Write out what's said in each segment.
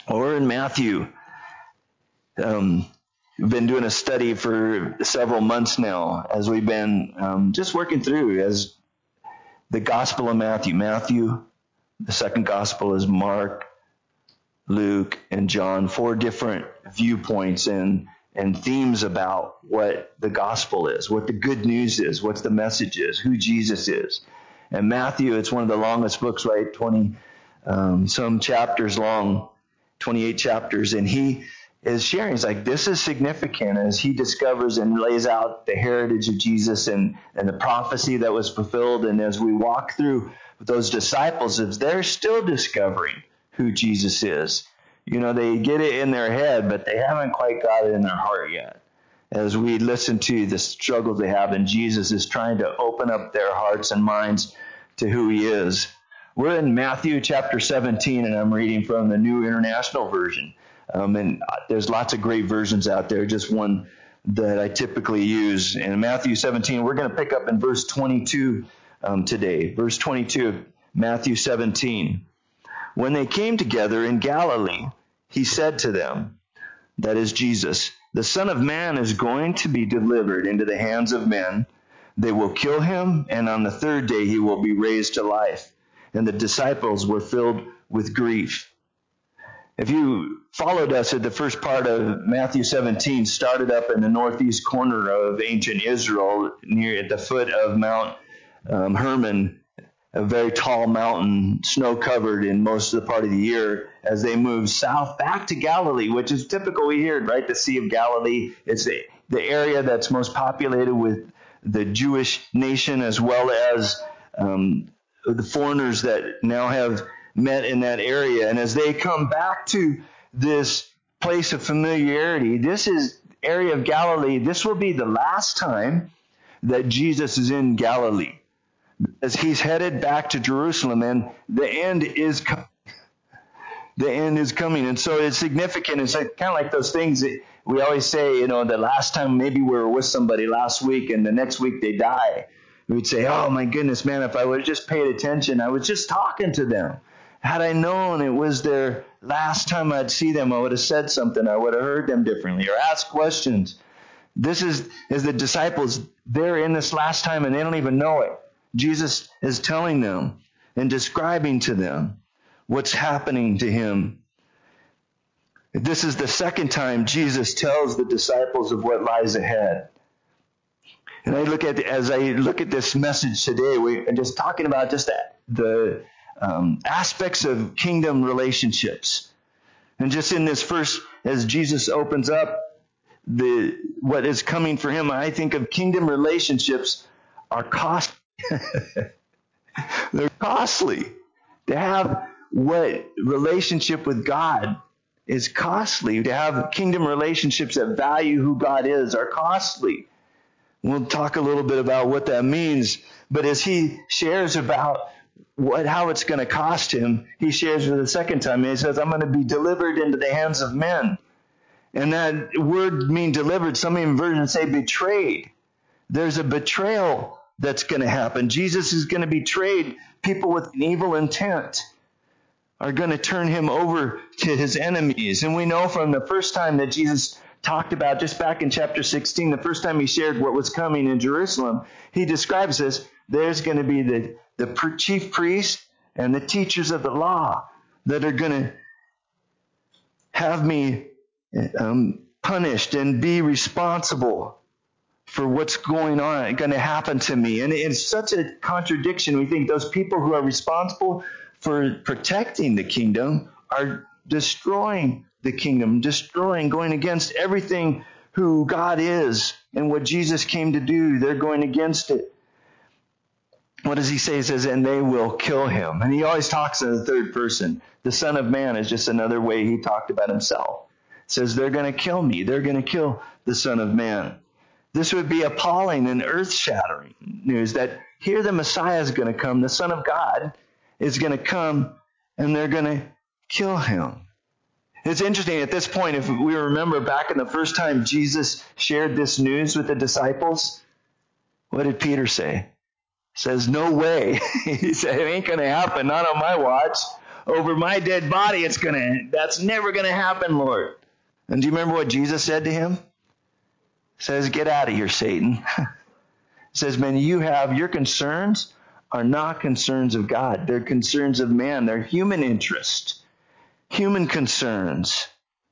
Or in Matthew, we've been doing a study for several months now as we've been just working through as the Gospel of Matthew. Matthew, the second Gospel is Mark, Luke, and John. 4 different viewpoints and themes about what the Gospel is, what the good news is, what the message is, who Jesus is. And Matthew, it's one of the longest books, right? 20 some chapters long, 28 chapters. And he is sharing, he's like, this is significant as he discovers and lays out the heritage of Jesus and the prophecy that was fulfilled. And as we walk through with those disciples, if they're still discovering who Jesus is, you know, they get it in their head, but they haven't quite got it in their heart yet. As we listen to the struggles they have, and Jesus is trying to open up their hearts and minds to who he is. We're in Matthew chapter 17, and I'm reading from the New International Version. And there's lots of great versions out there, just one that I typically use. In Matthew 17, we're going to pick up in verse 22 today. Verse 22 of Matthew 17. When they came together in Galilee, he said to them, that is Jesus, the Son of Man is going to be delivered into the hands of men. They will kill him, and on the third day he will be raised to life. And the disciples were filled with grief. If you followed us at the first part of Matthew 17, started up in the northeast corner of ancient Israel, near at the foot of Mount Hermon, a very tall mountain, snow-covered in most of the part of the year, as they move south back to Galilee, which is typical we hear, right? The Sea of Galilee. It's the area that's most populated with the Jewish nation, as well as the foreigners that now have met in that area. And as they come back to this place of familiarity, this is area of Galilee. This will be the last time that Jesus is in Galilee, as he's headed back to Jerusalem, and the end is coming. And so it's significant. It's like, kind of like those things that we always say, you know, the last time maybe we were with somebody last week and the next week they die. We'd say, oh my goodness, man, if I would have just paid attention, I was just talking to them. Had I known it was their last time I'd see them, I would have said something. I would have heard them differently or asked questions. This is, as the disciples, they're in this last time and they don't even know it. Jesus is telling them and describing to them what's happening to him. This is the second time Jesus tells the disciples of what lies ahead. And as I look at this message today, we're just talking about just the aspects of kingdom relationships. And just in this first, as Jesus opens up what is coming for him, I think of kingdom relationships are costly. They're costly. To have what relationship with God is costly. To have kingdom relationships that value who God is are costly. We'll talk a little bit about what that means. But as he shares about how it's going to cost him, he shares for the second time. And he says, I'm going to be delivered into the hands of men. And that word mean delivered, some even versions say betrayed. There's a betrayal that's going to happen. Jesus is going to be betrayed. People with an evil intent are going to turn him over to his enemies. And we know from the first time that Jesus talked about, just back in chapter 16, the first time he shared what was coming in Jerusalem, he describes this. There's going to be the chief priests and the teachers of the law that are going to have me punished and be responsible for what's going to happen to me. And it's such a contradiction. We think those people who are responsible for protecting the kingdom are destroying the kingdom, going against everything who God is and what Jesus came to do. They're going against it. What does he say? He says, and they will kill him. And he always talks in the third person. The Son of Man is just another way he talked about himself. He says, they're going to kill me. They're going to kill the Son of Man. This would be appalling and earth-shattering news that here the Messiah is going to come. The Son of God is going to come, and they're going to kill him. It's interesting at this point, if we remember back in the first time Jesus shared this news with the disciples, what did Peter say? He says, no way. He said, it ain't going to happen, not on my watch. over my dead body, that's never going to happen, Lord. And do you remember what Jesus said to him? He says, get out of here, Satan. He says, man, your concerns are not concerns of God. They're concerns of man. They're human interest, human concerns.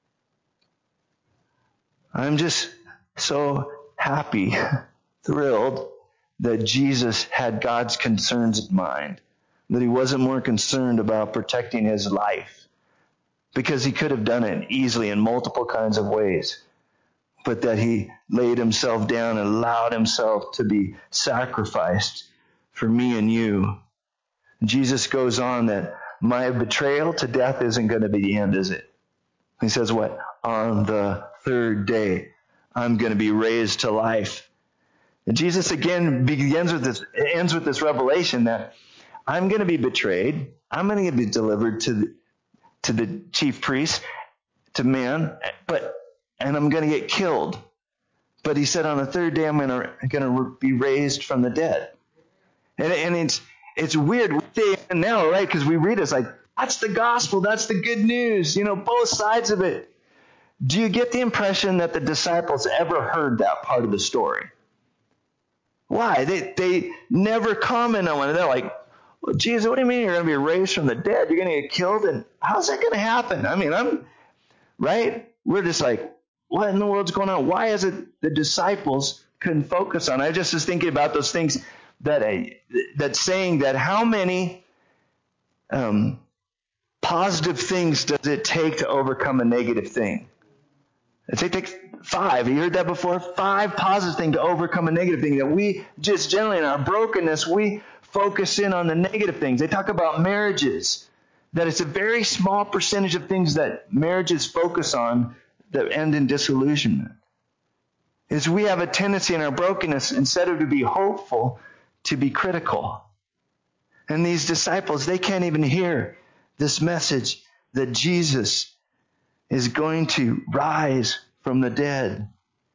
I'm just so happy, thrilled that Jesus had God's concerns in mind, that he wasn't more concerned about protecting his life, because he could have done it easily in multiple kinds of ways, but that he laid himself down and allowed himself to be sacrificed for me and you. Jesus goes on that my betrayal to death isn't going to be the end, is it? He says what? On the third day, I'm going to be raised to life. And Jesus again ends with this revelation that I'm going to be betrayed. I'm going to be delivered to the chief priests, to man, and I'm going to get killed. But he said on the third day, I'm going to be raised from the dead. And it's weird now, right? Because we read it's like, that's the gospel. That's the good news. Both sides of it. Do you get the impression that the disciples ever heard that part of the story? Why? They never comment on it. They're like, well, Jesus, what do you mean you're going to be raised from the dead? You're going to get killed? And how's that going to happen? I mean, right? We're just like, what in the world's going on? Why is it the disciples couldn't focus on it? I just was thinking about those things that saying that how many positive things does it take to overcome a negative thing? It takes 5. You heard that before? 5 positive things to overcome a negative thing. That we just generally in our brokenness, we focus in on the negative things. They talk about marriages, that it's a very small percentage of things that marriages focus on that end in disillusionment. Is we have a tendency in our brokenness, instead of to be hopeful, to be critical. And these disciples, they can't even hear this message that Jesus is going to rise from the dead.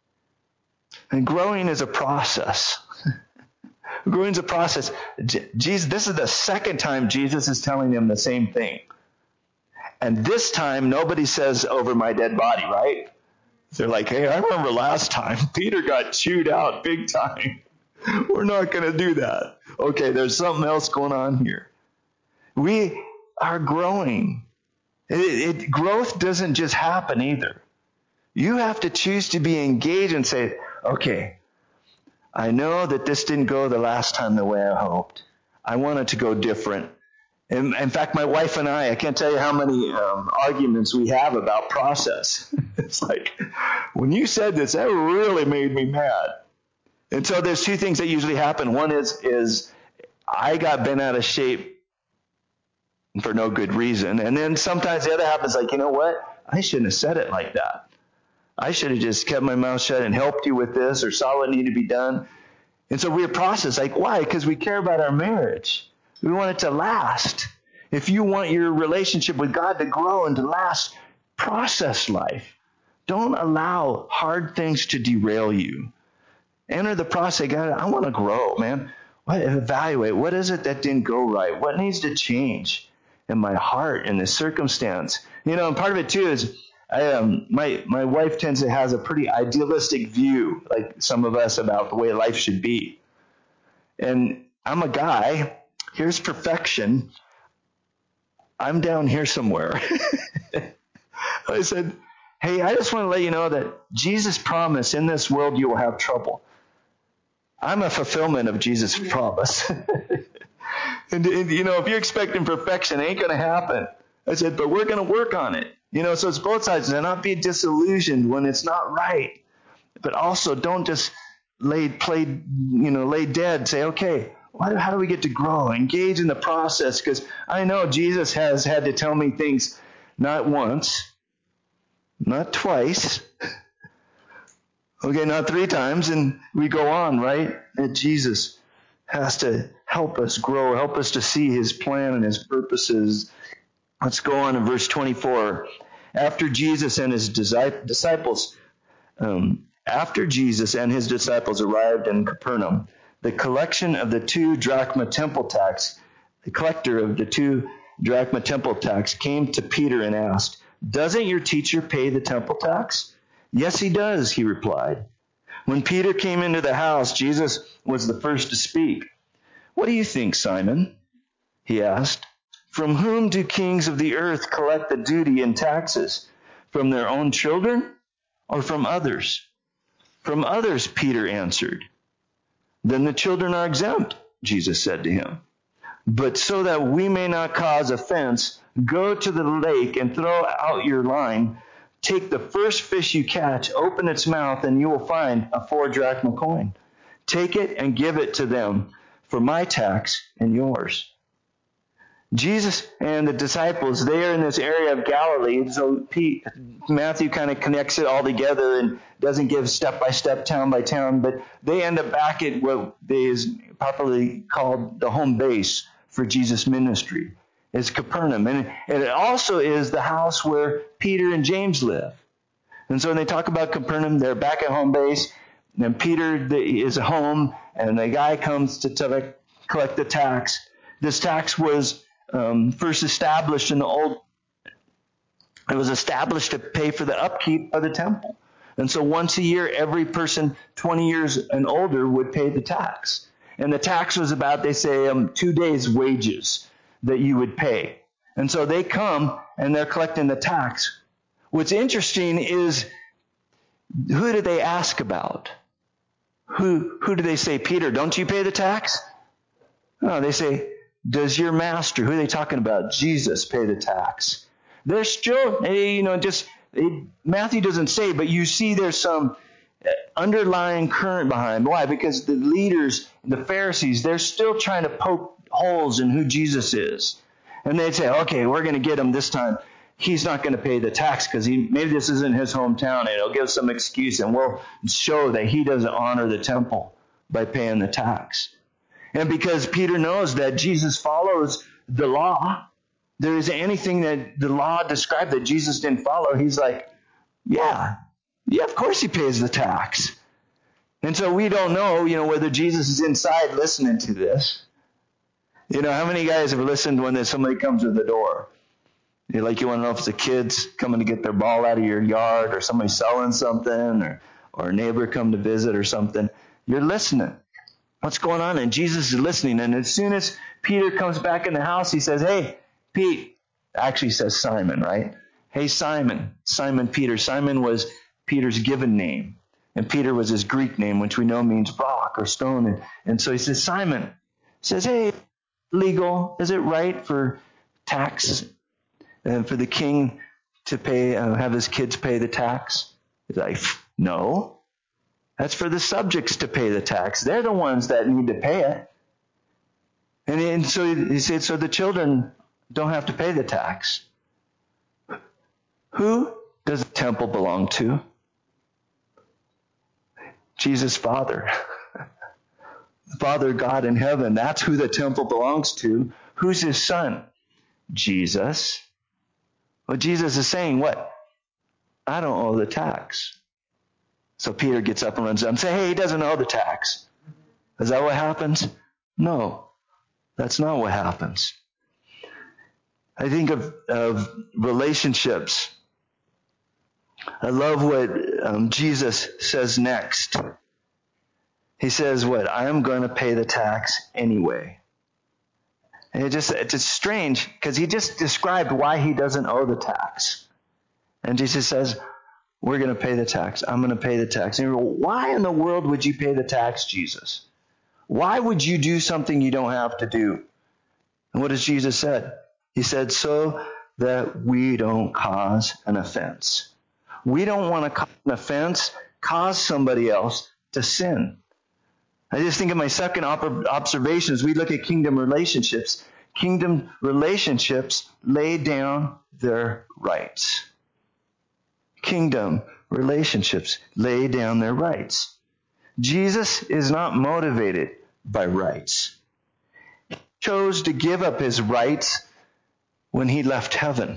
And growing is a process. Growing is a process. Jesus, this is the second time Jesus is telling them the same thing. And this time, nobody says over my dead body, right? They're like, hey, I remember last time Peter got chewed out big time. We're not going to do that. Okay, there's something else going on here. We are growing. Growth doesn't just happen either. You have to choose to be engaged and say, okay, I know that this didn't go the last time the way I hoped. I want it to go different. In fact, my wife and I can't tell you how many arguments we have about process. It's like, when you said this, that really made me mad. And so there's 2 things that usually happen. One is I got bent out of shape for no good reason. And then sometimes the other happens like, you know what? I shouldn't have said it like that. I should have just kept my mouth shut and helped you with this or saw what needed to be done. And so we process, like, why? Because we care about our marriage. We want it to last. If you want your relationship with God to grow and to last, process life. Don't allow hard things to derail you. Enter the process. God, I want to grow, man. Evaluate. What is it that didn't go right? What needs to change in my heart, in this circumstance? And part of it too is my wife tends to has a pretty idealistic view, like some of us, about the way life should be. And I'm a guy. Here's perfection. I'm down here somewhere. I said, hey, I just want to let you know that Jesus promised in this world you will have trouble. I'm a fulfillment of Jesus' promise. and if you're expecting perfection, it ain't going to happen. I said, but we're going to work on it. So it's both sides. And not be disillusioned when it's not right. But also don't just lay dead. Say, okay, how do we get to grow? Engage in the process. Because I know Jesus has had to tell me things not once, not twice, okay, not 3 times, and we go on, right? And Jesus has to help us grow, help us to see his plan and his purposes. Let's go on in verse 24. After Jesus and his disciples arrived in Capernaum, the collection of the 2 drachma temple tax, the collector of the 2 drachma temple tax, came to Peter and asked, "Doesn't your teacher pay the temple tax?" "Yes, he does," he replied. When Peter came into the house, Jesus was the first to speak. "What do you think, Simon?" he asked. "From whom do kings of the earth collect the duty and taxes? From their own children or from others?" "From others," Peter answered. "Then the children are exempt," Jesus said to him. "But so that we may not cause offense, go to the lake and throw out your line. Take the first fish you catch, open its mouth, and you will find a 4-drachma coin. Take it and give it to them for my tax and yours." Jesus and the disciples, they are in this area of Galilee. So Matthew kind of connects it all together and doesn't give step by step, town by town, but they end up back at what is popularly called the home base for Jesus' ministry. It's Capernaum. And it also is the house where Peter and James live. And so when they talk about Capernaum, they're back at home base, and Peter is home, and the guy comes to collect the tax. This tax was first established in it was established to pay for the upkeep of the temple. And so once a year, every person 20 years and older would pay the tax. And the tax was about, they say, 2 days' wages that you would pay. And so they come and they're collecting the tax. What's interesting is, who do they ask about? Who do they say, "Peter, don't you pay the tax?" No, they say, "Does your master," who are they talking about? Jesus, "pay the tax?" They're still, Matthew doesn't say, but you see there's some underlying current behind. Why? Because the leaders, the Pharisees, they're still trying to poke holes in who Jesus is. And they'd say, "Okay, we're going to get him this time. He's not going to pay the tax because maybe this isn't his hometown, and he'll give some excuse, and we'll show that he doesn't honor the temple by paying the tax." And because Peter knows that Jesus follows the law, there isn't anything that the law described that Jesus didn't follow. He's like, yeah, of course he pays the tax. And so we don't know, whether Jesus is inside listening to this. How many guys have listened when somebody comes to the door? You want to know if it's the kids coming to get their ball out of your yard, or somebody selling something, or a neighbor come to visit or something. You're listening. What's going on? And Jesus is listening. And as soon as Peter comes back in the house, he says, "Hey, Pete." Actually says Simon, right? "Hey, Simon." Simon Peter. Simon was Peter's given name. And Peter was his Greek name, which we know means rock or stone. And so he says, Simon. He says, "Hey, legal, is it right for tax, for the king to pay, have his kids pay the tax?" He's like, "No. That's for the subjects to pay the tax. They're the ones that need to pay it." And so he said, so the children don't have to pay the tax. Who does the temple belong to? Jesus' Father. Father God in heaven. That's who the temple belongs to. Who's his son? Jesus. Well, Jesus is saying what? I don't owe the tax. So Peter gets up and runs up and says, "Hey, he doesn't owe the tax." Is that what happens? No, that's not what happens. I think of relationships. I love what Jesus says next. He says, "What? I am going to pay the tax anyway." And it's just strange because he just described why he doesn't owe the tax. And Jesus says, "We're going to pay the tax. I'm going to pay the tax." And you go, "Why in the world would you pay the tax, Jesus? Why would you do something you don't have to do?" And what does Jesus said? He said, "So that we don't cause an offense." We don't want to cause an offense, cause somebody else to sin. I just think of my second observation as we look at kingdom relationships. Kingdom relationships lay down their rights. Kingdom relationships lay down their rights. Jesus is not motivated by rights. He chose to give up his rights when he left heaven.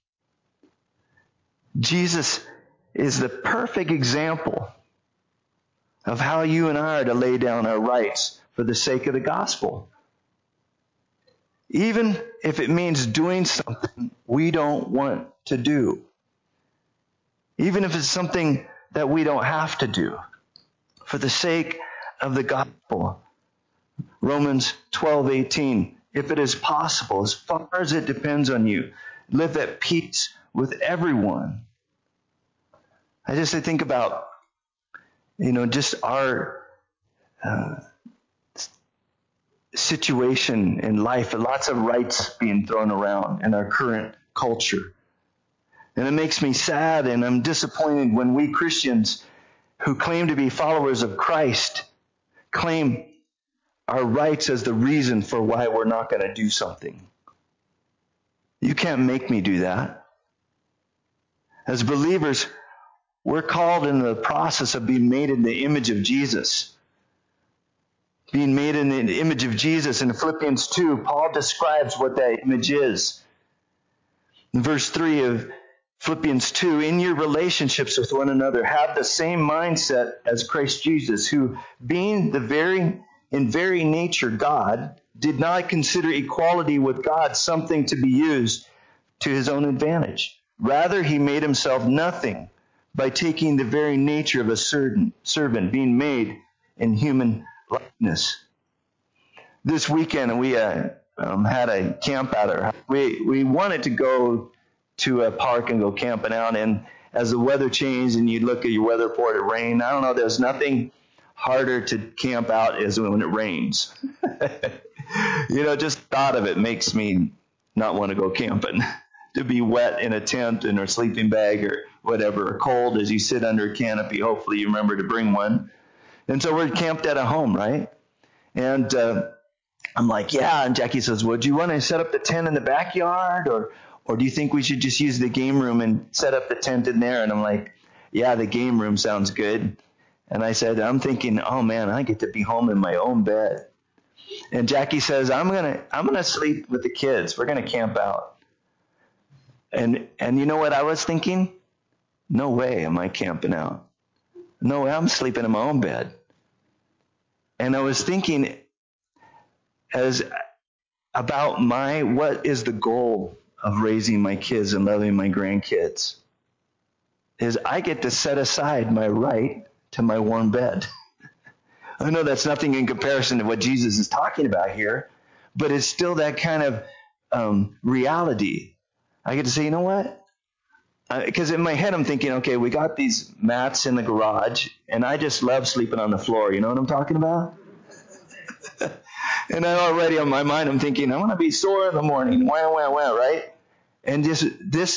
Jesus is the perfect example of how you and I are to lay down our rights for the sake of the gospel. even if it means doing something we don't want to do, even if it's something that we don't have to do, for the sake of the gospel. Romans 12:18, if it is possible, as far as it depends on you, live at peace with everyone. I think about, just our situation in life, and lots of rights being thrown around in our current culture. And it makes me sad, and I'm disappointed when we Christians who claim to be followers of Christ claim our rights as the reason for why we're not going to do something. You can't make me do that. As believers, we're called into the process of being made in the image of Jesus. Being made in the image of Jesus. In Philippians 2, Paul describes what that image is. In verse 3 of Philippians 2, in your relationships with one another, have the same mindset as Christ Jesus, who, being in very nature God, did not consider equality with God something to be used to his own advantage. Rather, he made himself nothing by taking the very nature of a servant, being made in human likeness. This weekend, we had a camp out there. We wanted to go to a park and go camping out, and as the weather changed and you look at your weather report, it rained. I don't know, there's nothing harder to camp out is when it rains. Just thought of it makes me not want to go camping. To be wet in a tent in a sleeping bag or whatever, or cold as you sit under a canopy. Hopefully you remember to bring one. And so we're camped at a home, right? And I'm like, yeah. And Jackie says, well, do you want to set up the tent in the backyard? Or do you think we should just use the game room and set up the tent in there? And I'm like, yeah, the game room sounds good. And I said, I'm thinking, oh man, I get to be home in my own bed. And Jackie says, I'm gonna sleep with the kids. We're gonna camp out. And you know what I was thinking? No way am I camping out. No way, I'm sleeping in my own bed. And I was thinking about what is the goal of raising my kids and loving my grandkids? Is I get to set aside my right to my warm bed. I know that's nothing in comparison to what Jesus is talking about here, but it's still that kind of reality. I get to say, you know what? Because in my head I'm thinking, okay, we got these mats in the garage, and I just love sleeping on the floor. You know what I'm talking about? And I already on my mind I'm thinking, I want to be sore in the morning. Wah, right? And this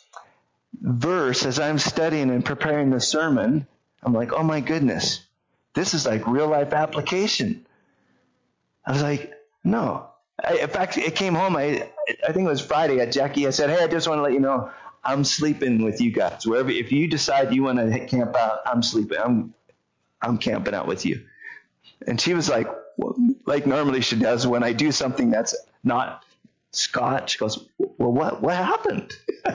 verse, as I'm studying and preparing the sermon, I'm like, oh my goodness, this is like real life application. I was like, no. In fact, it came home, I think it was Friday at Jackie. I said, hey, I just want to let you know, I'm sleeping with you guys. Wherever, if you decide you want to camp out, I'm sleeping. I'm camping out with you. And she was like, well, like normally she does when I do something that's not Scott. She goes, well, what happened?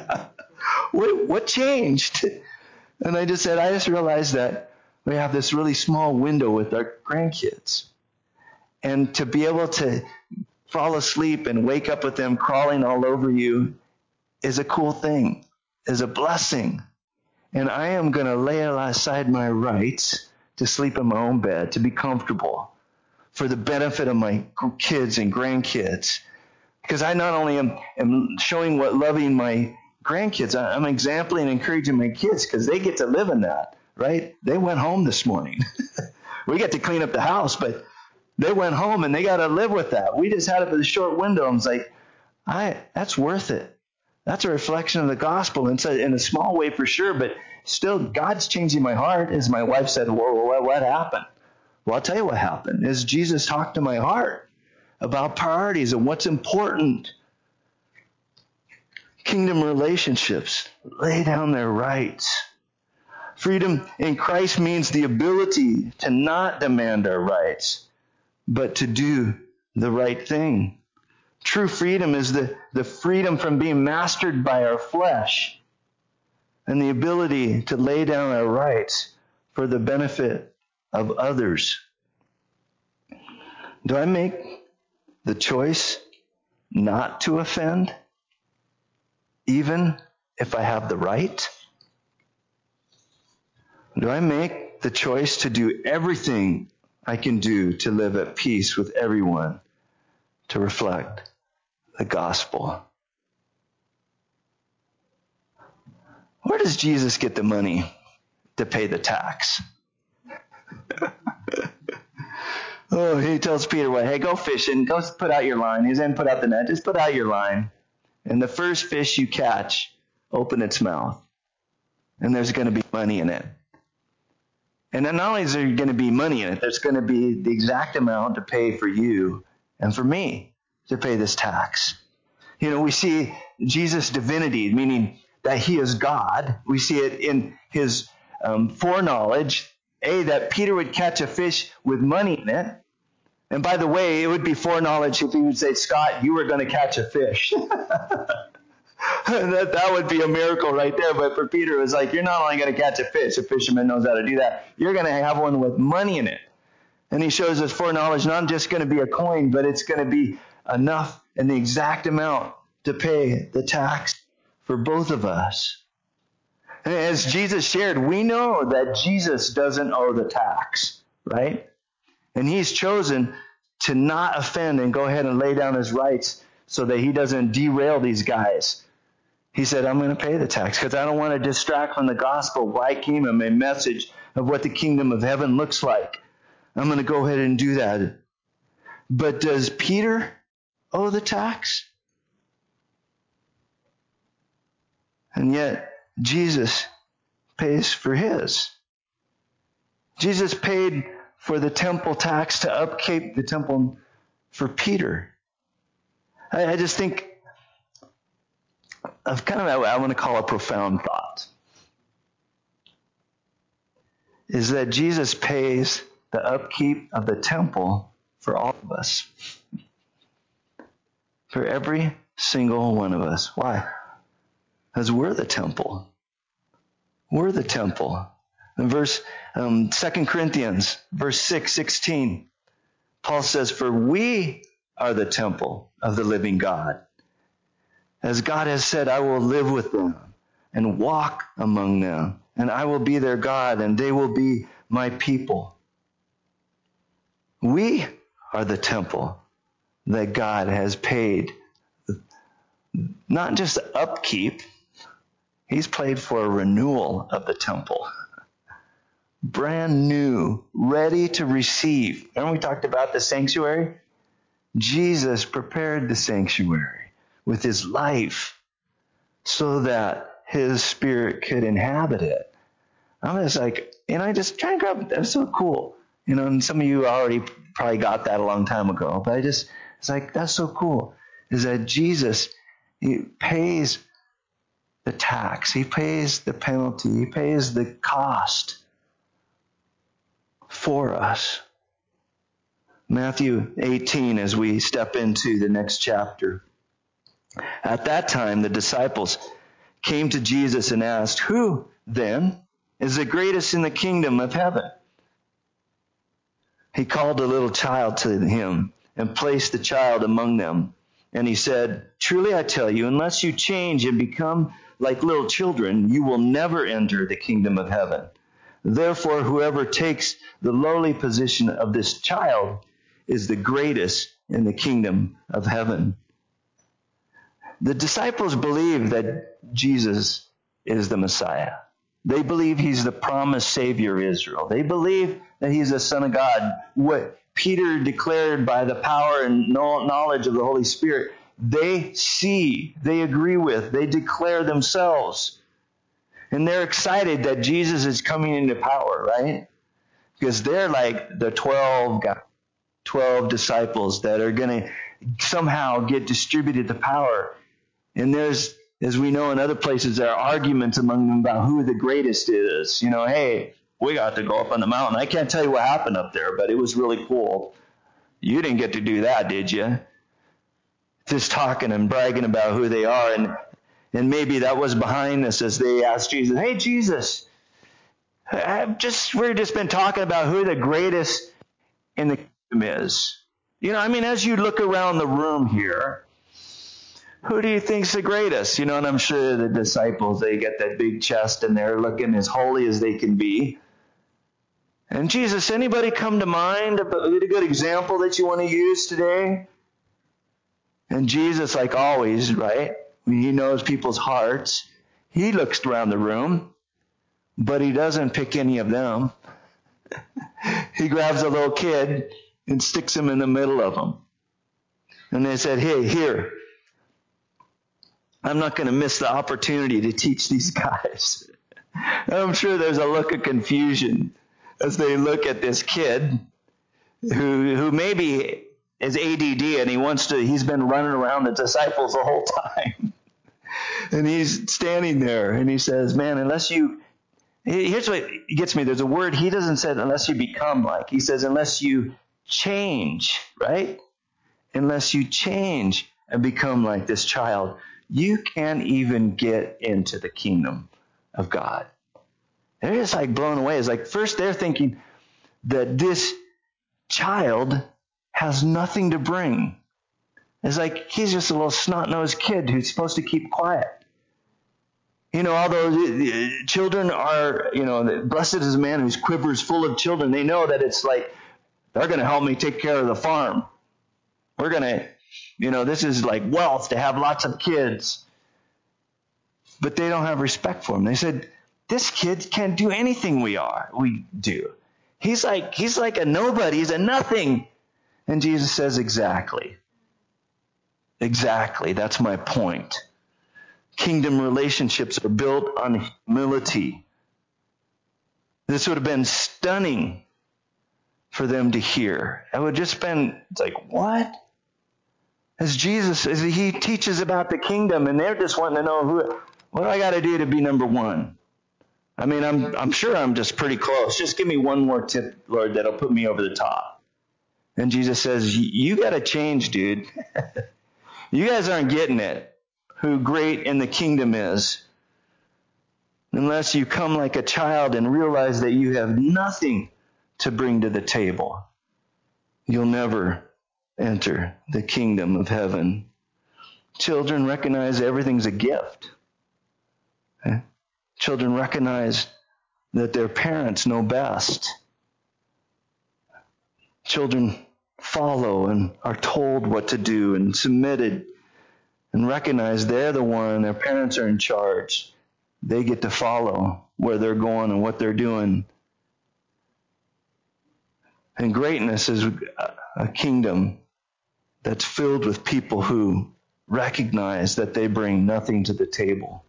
What changed? And I just said, I just realized that we have this really small window with our grandkids. And to be able to fall asleep and wake up with them crawling all over you is a cool thing, is a blessing. And I am going to lay aside my rights to sleep in my own bed, to be comfortable, for the benefit of my kids and grandkids. Because I not only am showing what loving my grandkids, I'm exempling and encouraging my kids because they get to live in that, right? They went home this morning. We get to clean up the house, but they went home and they got to live with that. We just had it for the short window. I was like, that's worth it. That's a reflection of the gospel in a small way for sure, but still God's changing my heart. As my wife said, well, what happened? Well, I'll tell you what happened is Jesus talked to my heart about priorities and what's important. Kingdom relationships, lay down their rights. Freedom in Christ means the ability to not demand our rights, but to do the right thing. True freedom is the freedom from being mastered by our flesh and the ability to lay down our rights for the benefit of others. Do I make the choice not to offend, even if I have the right? Do I make the choice to do everything I can do to live at peace with everyone, to reflect the gospel? Where does Jesus get the money to pay the tax? Oh, he tells Peter, well, hey, go fishing. Go put out your line. He doesn't put out the net. Just put out your line. And the first fish you catch, open its mouth. And there's going to be money in it. And then not only is there going to be money in it, there's going to be the exact amount to pay for you and for me to pay this tax. You know, we see Jesus' divinity, meaning that he is God. We see it in his foreknowledge, that Peter would catch a fish with money in it. And by the way, it would be foreknowledge if he would say, Scott, you were going to catch a fish. that would be a miracle right there. But for Peter, it was like, you're not only going to catch a fish, a fisherman knows how to do that, you're going to have one with money in it. And he shows us foreknowledge, not just going to be a coin, but it's going to be enough and the exact amount to pay the tax for both of us. And as Jesus shared, we know that Jesus doesn't owe the tax, right? And he's chosen to not offend and go ahead and lay down his rights so that he doesn't derail these guys. He said, I'm going to pay the tax because I don't want to distract from the gospel, why kingdom, a message of what the kingdom of heaven looks like. I'm going to go ahead and do that. But does Peter owe the tax? And yet, Jesus pays for his. Jesus paid for the temple tax to upkeep the temple for Peter. I just think of kind of what I want to call a profound thought. Is that Jesus pays the upkeep of the temple for all of us. For every single one of us. Why? Because we're the temple. We're the temple. In 2 Corinthians, verse 6:16, Paul says, for we are the temple of the living God. As God has said, I will live with them and walk among them, and I will be their God, and they will be my people. We are the temple that God has paid. Not just upkeep, he's paid for a renewal of the temple. Brand new, ready to receive. Remember we talked about the sanctuary? Jesus prepared the sanctuary with his life so that his spirit could inhabit it. I'm just like, and I just try and grab it. That's so cool. You know, and some of you already probably got that a long time ago, but it's like, that's so cool. Is that Jesus, he pays the tax. He pays the penalty. He pays the cost for us. Matthew 18, as we step into the next chapter. At that time, the disciples came to Jesus and asked, who then is the greatest in the kingdom of heaven? He called a little child to him and placed the child among them. And he said, truly I tell you, unless you change and become like little children, you will never enter the kingdom of heaven. Therefore, whoever takes the lowly position of this child is the greatest in the kingdom of heaven. The disciples believe that Jesus is the Messiah. They believe he's the promised Savior of Israel. They believe that he's the Son of God. What Peter declared by the power and knowledge of the Holy Spirit, they see, they agree with, they declare themselves. And they're excited that Jesus is coming into power, right? Because they're like the 12 disciples that are going to somehow get distributed the power. And there's, as we know in other places, there are arguments among them about who the greatest is. You know, hey, we got to go up on the mountain. I can't tell you what happened up there, but it was really cool. You didn't get to do that, did you? Just talking and bragging about who they are. And maybe that was behind this as they asked Jesus, hey, Jesus, we've just been talking about who the greatest in the kingdom is. You know, I mean, as you look around the room here, Who do you think's the greatest? And I'm sure the disciples, they get that big chest and they're looking as holy as they can be. And Jesus, anybody come to mind a good example that you want to use today? And Jesus, like always, right? He knows people's hearts. He looks around the room, but he doesn't pick any of them. He grabs a little kid and sticks him in the middle of them. And they said, hey, here. I'm not going to miss the opportunity to teach these guys. I'm sure there's a look of confusion as they look at this kid who maybe is ADD and he's been running around the disciples the whole time. And he's standing there and he says, man, here's what gets me. There's a word, he doesn't say unless you become like. He says unless you change, right? Unless you change and become like this child, you can't even get into the kingdom of God. They're just like blown away. It's like first they're thinking that this child has nothing to bring. It's like he's just a little snot-nosed kid who's supposed to keep quiet. Although children are, blessed is a man whose quiver is full of children. They know that it's like, they're going to help me take care of the farm. We're going to, this is like wealth to have lots of kids. But they don't have respect for him. They said, this kid can't do anything we do. He's like a nobody. He's a nothing. And Jesus says, exactly. Exactly. That's my point. Kingdom relationships are built on humility. This would have been stunning for them to hear. It would just been, it's like, what? As he teaches about the kingdom, and they're just wanting to know what do I got to do to be number one? I mean, I'm sure I'm just pretty close. Just give me one more tip, Lord, that'll put me over the top. And Jesus says, you got to change, dude. You guys aren't getting it. Who great in the kingdom is. Unless you come like a child and realize that you have nothing to bring to the table, you'll never enter the kingdom of heaven. Children recognize everything's a gift. Children recognize that their parents know best. Children follow and are told what to do and submitted and recognize they're the one, their parents are in charge. They get to follow where they're going and what they're doing. And greatness is a kingdom that's filled with people who recognize that they bring nothing to the table.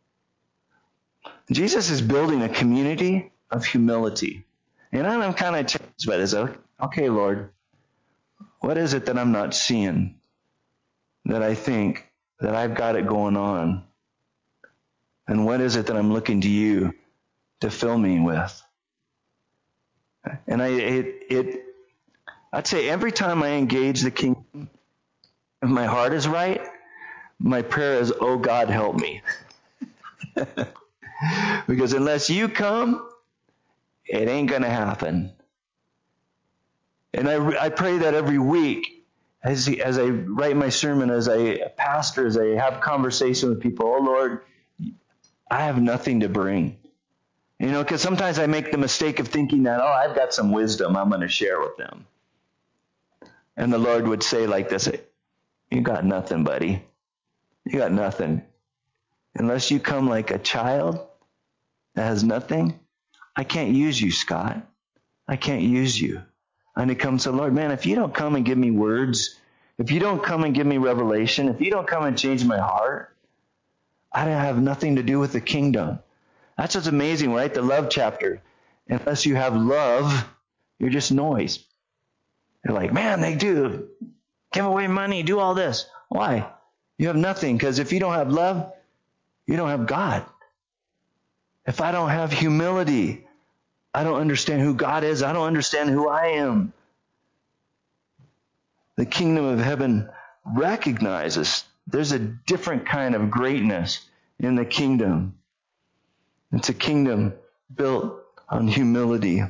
Jesus is building a community of humility. And I'm kind of challenged by this. Okay, Lord, what is it that I'm not seeing that I think that I've got it going on? And what is it that I'm looking to you to fill me with? And I'd say every time I engage the kingdom, if my heart is right, my prayer is, oh God, help me. Because unless you come, it ain't going to happen. And I pray that every week, as I write my sermon, as I pastor, as I have conversation with people, oh Lord, I have nothing to bring. Because sometimes I make the mistake of thinking that, I've got some wisdom I'm going to share with them. And the Lord would say like this, you got nothing, buddy. You got nothing. Unless you come like a child that has nothing, I can't use you, Scott. I can't use you. And he comes to the Lord, man, if you don't come and give me words, if you don't come and give me revelation, if you don't come and change my heart, I don't have nothing to do with the kingdom. That's what's amazing, right? The love chapter. Unless you have love, you're just noise. You're like, man, they do give away money, do all this. Why? You have nothing, because if you don't have love, you don't have God. If I don't have humility, I don't understand who God is. I don't understand who I am. The kingdom of heaven recognizes there's a different kind of greatness in the kingdom. It's a kingdom built on humility.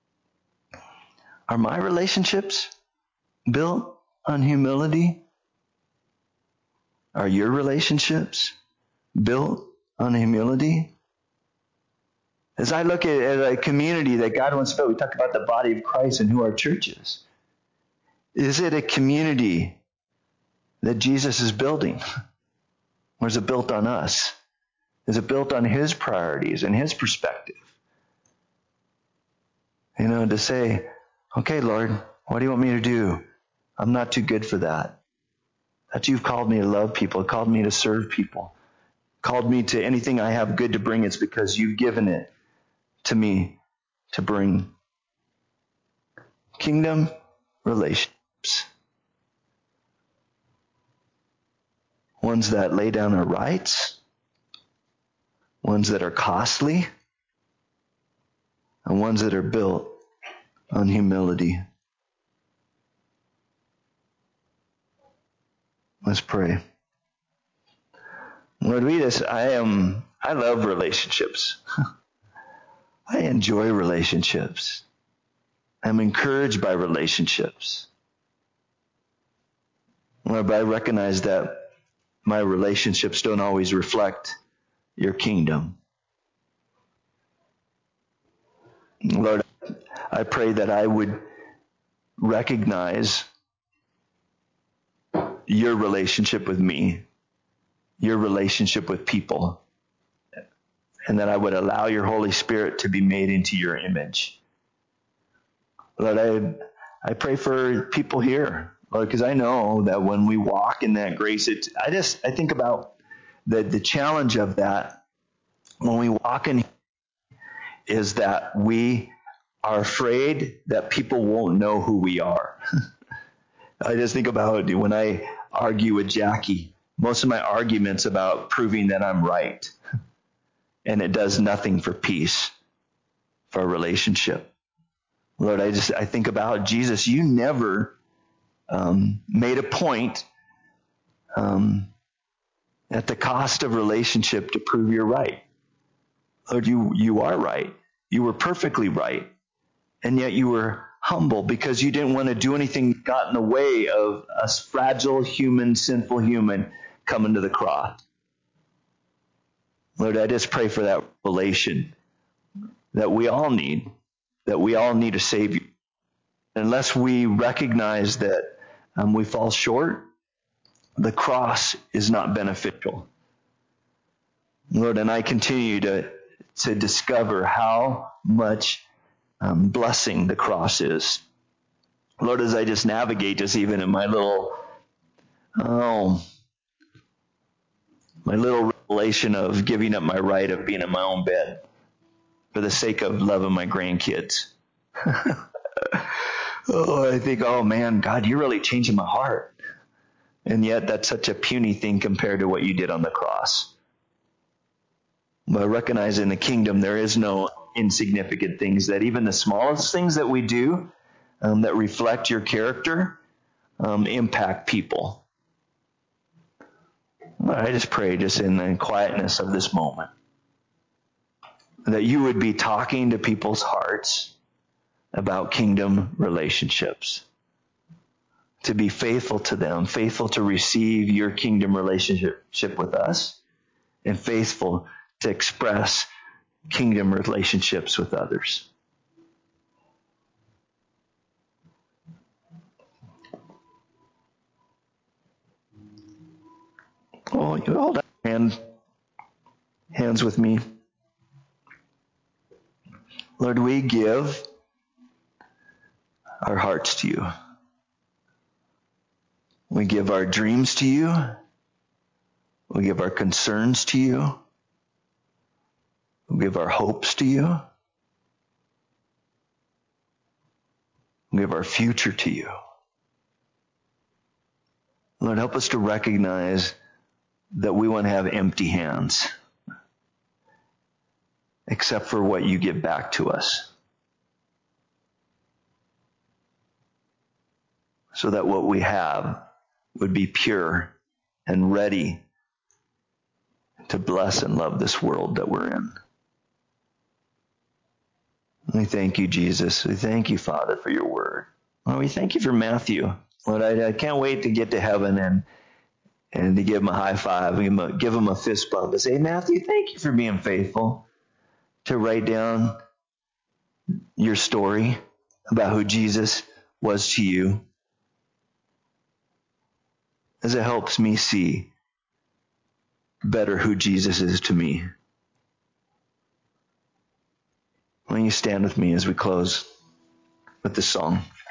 Are my relationships built on humility? Are your relationships built on humility? As I look at a community that God wants to build, we talk about the body of Christ and who our church is. Is it a community that Jesus is building? Or is it built on us? Is it built on his priorities and his perspective? To say, okay, Lord, what do you want me to do? I'm not too good for that. That you've called me to love people, called me to serve people, called me to anything I have good to bring. It's because you've given it to me to bring. Kingdom relationships. Ones that lay down their rights, ones that are costly, and ones that are built on humility. Let's pray. Lord, I love relationships. I enjoy relationships. I'm encouraged by relationships. Lord, but I recognize that my relationships don't always reflect your kingdom. Lord, I pray that I would recognize your relationship with me, your relationship with people, and that I would allow your Holy Spirit to be made into your image. Lord, I pray for people here, Lord, because I know that when we walk in that grace, I think about the challenge of that when we walk in is that we are afraid that people won't know who we are. I just think about when I argue with Jackie, most of my arguments about proving that I'm right. And it does nothing for peace, for a relationship. Lord, I think about Jesus. You never made a point at the cost of relationship to prove you're right. Lord, you are right. You were perfectly right. And yet you were humble because you didn't want to do anything that got in the way of us fragile human, sinful human coming to the cross. Lord, I just pray for that revelation that we all need a Savior. Unless we recognize that we fall short, the cross is not beneficial. Lord, and I continue to discover how much blessing the cross is. Lord, as I just navigate just even in my little revelation of giving up my right of being in my own bed for the sake of loving my grandkids. I think, oh man, God, you're really changing my heart. And yet that's such a puny thing compared to what you did on the cross. But I recognize in the kingdom there is no insignificant things, that even the smallest things that we do that reflect your character impact people. I just pray just in the quietness of this moment that you would be talking to people's hearts about kingdom relationships, to be faithful to them, faithful to receive your kingdom relationship with us, and faithful to express kingdom relationships with others. Oh, you hold up hands with me. Lord, we give our hearts to you. We give our dreams to you. We give our concerns to you. We give our hopes to you. We give our future to you. Lord, help us to recognize that we want to have empty hands, except for what you give back to us. So that what we have would be pure and ready to bless and love this world that we're in. We thank you, Jesus. We thank you, Father, for your word. Lord, we thank you for Matthew. Lord, I can't wait to get to heaven and to give him a high five, give him a fist bump and say, Matthew, thank you for being faithful to write down your story about who Jesus was to you, as it helps me see better who Jesus is to me. Why don't you stand with me as we close with this song?